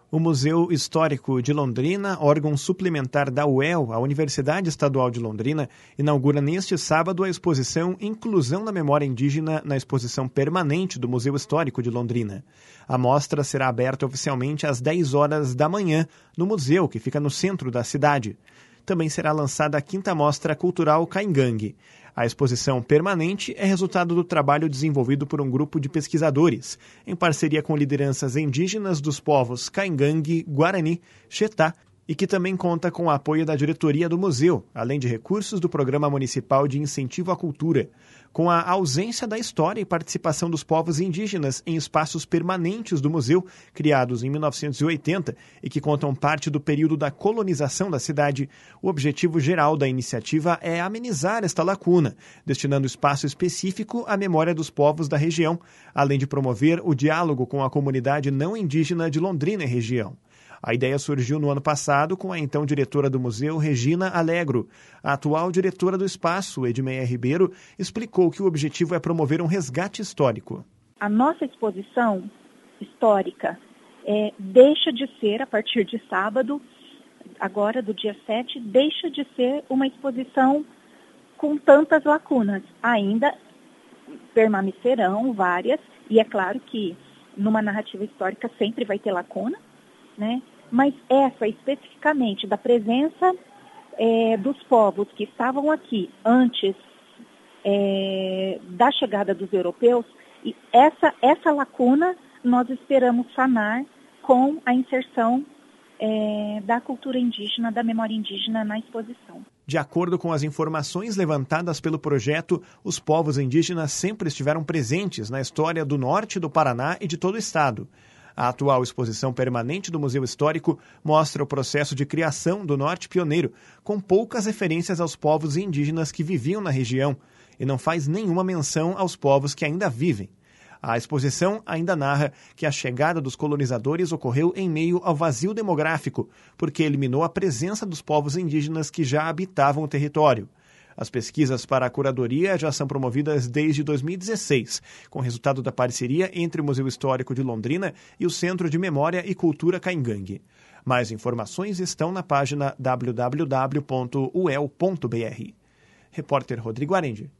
O Museu Histórico de Londrina, órgão suplementar da UEL, a Universidade Estadual de Londrina, inaugura neste sábado a exposição Inclusão da Memória Indígena na exposição permanente do Museu Histórico de Londrina. A mostra será aberta oficialmente às 10 horas da manhã no museu, que fica no centro da cidade. Também será lançada a 5ª Mostra Cultural Caingangue. A exposição permanente é resultado do trabalho desenvolvido por um grupo de pesquisadores, em parceria com lideranças indígenas dos povos Caingangue, Guarani, Xetá, e que também conta com o apoio da diretoria do museu, além de recursos do Programa Municipal de Incentivo à Cultura. Com a ausência da história e participação dos povos indígenas em espaços permanentes do museu, criados em 1980 e que contam parte do período da colonização da cidade, o objetivo geral da iniciativa é amenizar esta lacuna, destinando espaço específico à memória dos povos da região, além de promover o diálogo com a comunidade não indígena de Londrina e região. A ideia surgiu no ano passado com a então diretora do museu, Regina Alegro. A atual diretora do espaço, Edmeia Ribeiro, explicou que o objetivo é promover um resgate histórico. A nossa exposição histórica deixa de ser, a partir de sábado, agora do dia 7, deixa de ser uma exposição com tantas lacunas. Ainda permanecerão várias, e é claro que numa narrativa histórica sempre vai ter lacuna, né? Mas essa especificamente da presença dos povos que estavam aqui antes da chegada dos europeus, e essa lacuna nós esperamos sanar com a inserção da cultura indígena, da memória indígena na exposição. De acordo com as informações levantadas pelo projeto, os povos indígenas sempre estiveram presentes na história do norte do Paraná e de todo o estado. A atual exposição permanente do Museu Histórico mostra o processo de criação do Norte Pioneiro, com poucas referências aos povos indígenas que viviam na região, e não faz nenhuma menção aos povos que ainda vivem. A exposição ainda narra que a chegada dos colonizadores ocorreu em meio ao vazio demográfico, porque eliminou a presença dos povos indígenas que já habitavam o território. As pesquisas para a curadoria já são promovidas desde 2016, com resultado da parceria entre o Museu Histórico de Londrina e o Centro de Memória e Cultura Caingangue. Mais informações estão na página www.uel.br. Repórter Rodrigo Arendi.